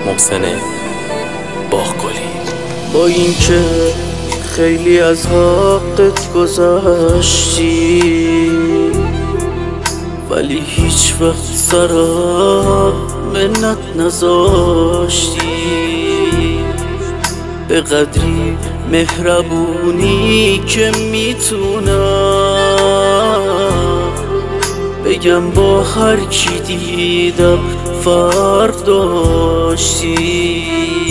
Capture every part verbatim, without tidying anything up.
محسن باغگلی. با اینکه خیلی از حقت گذشتی، ولی هیچ وقت سرم منت نذاشتی. به قدری مهربونی که میتونم بگم با هر کی دیدم فرق داشتی.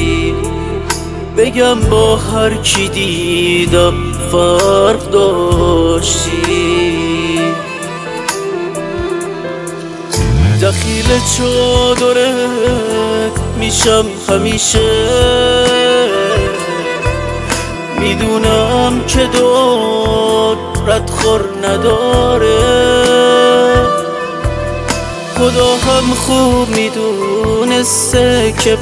بگم با هر کی دیدم فرق داشتی. دخیل چادرت میشم همیشه، میدونم که داد ردخور نداره. خدا هم خوب میدونسته که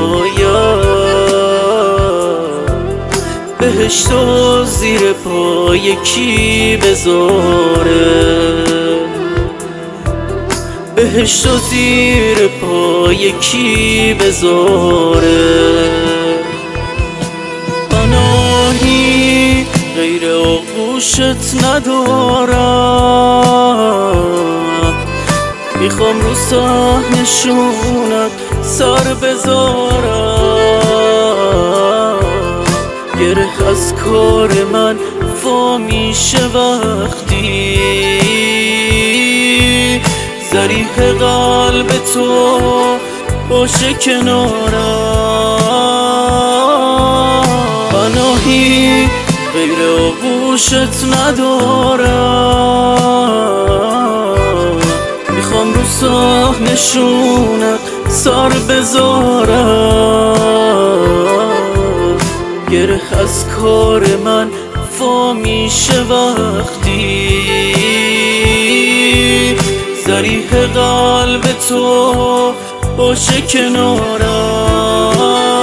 باید بهشتو زیر پای کی بذاره. بهشتو زیر پای کی بذاره. پناهی غیر آغوشت ندارم، میخوام رو صحنشونت سر بذارم. گره از کار من وا میشه وقتی ذریح قلب تو باشه کنارم. پناهی غیر آغوشت ندارم، میخوام رو صحنشونت سر بذارم. گره از کار من وا میشه وقتی ذریح قلب تو باشه کنارم.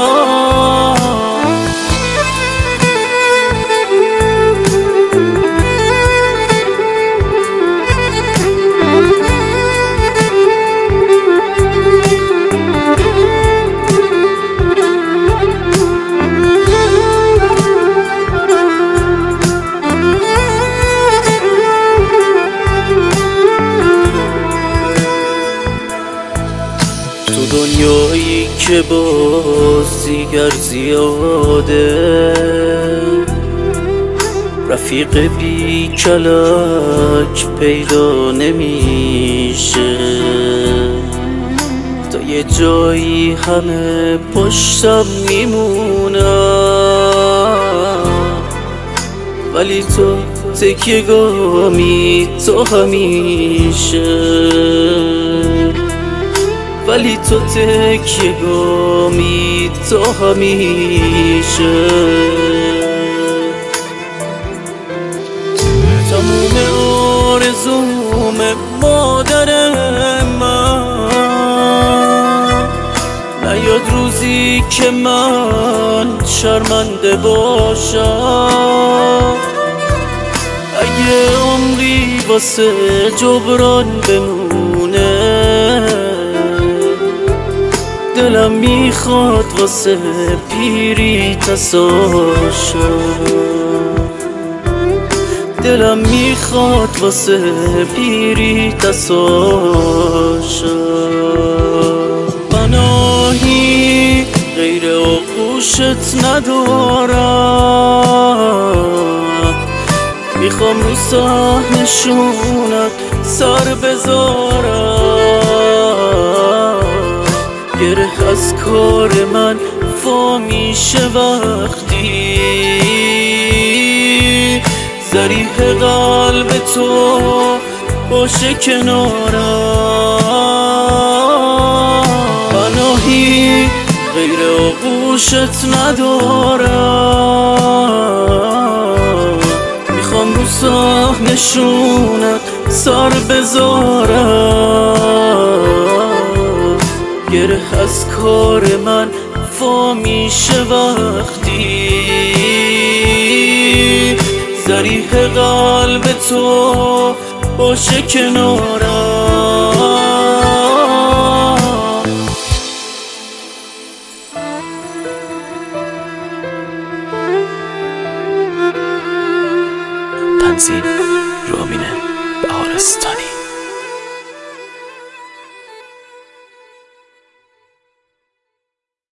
دنیایی که باز دیگر زیاده، رفیق بی کلک پیدا نمیشه. تا یه جایی همه پشتم میمونم، ولی تو تکیه گامی تو همیشه. ولی تو تکیه گامی تو همیشه. تموم آرزوم مادر من نیاد روزی که من شرمنده باشم. اگه عمری واسه جبران بمونه، دلم میخواد واسه پیری تساشم. دلم میخواد واسه پیری تساشم. پناهی غیر آغوشت ندارم، میخوام رو صحنشونت سر بذارم. گره از کار من وا میشه وقتی ذریح قلب تو باشه کنارم. پناهی غیر آغوشت ندارم، میخوام رو صحنشونت سر بذارم. گره از کار من وا میشه وقتی ذریح قلب تو باشه کنارم. تنظیم رامین بهارستانی.